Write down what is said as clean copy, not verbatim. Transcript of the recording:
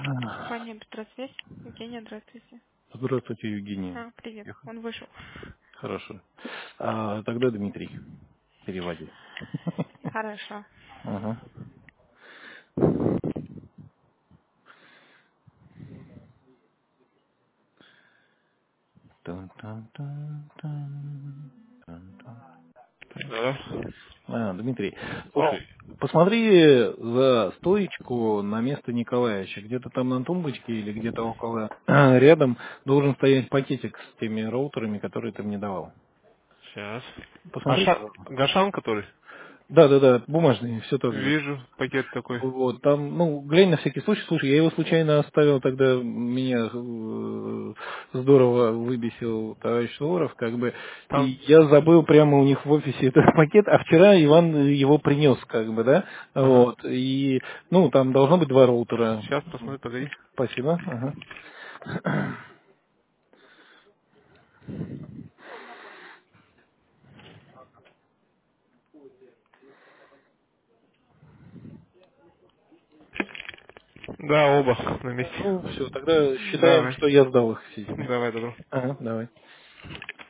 Компания Петросвязь. Евгения, здравствуйте. Здравствуйте, Евгения. Привет. Эх, Он вышел. Хорошо. Тогда Дмитрий. Переводи. Хорошо. Ага. Тан-тан-тан-тан, тан-тан. Да. Дмитрий, О, слушай, посмотри за стоечку на место Николаевича. Где-то там на тумбочке или где-то около рядом должен стоять пакетик с теми роутерами, которые ты мне давал. сейчас. Посмотри. Гашан, который? Да, бумажный, все тот же. Вижу, пакет такой. Вот, там, ну, глянь на всякий случай, слушай, я его случайно оставил, тогда меня здорово выбесил товарищ Суворов, как бы, и Там. я забыл прямо у них в офисе этот пакет, а вчера Иван его принес, как бы, да, Ага. вот, и, ну, там должно быть два роутера. Сейчас посмотрю, погоди. Спасибо, ага. Да, оба на месте. Ну, все, тогда считаем, Давай. что я сдал их все. Давай, добро. Ага, давай.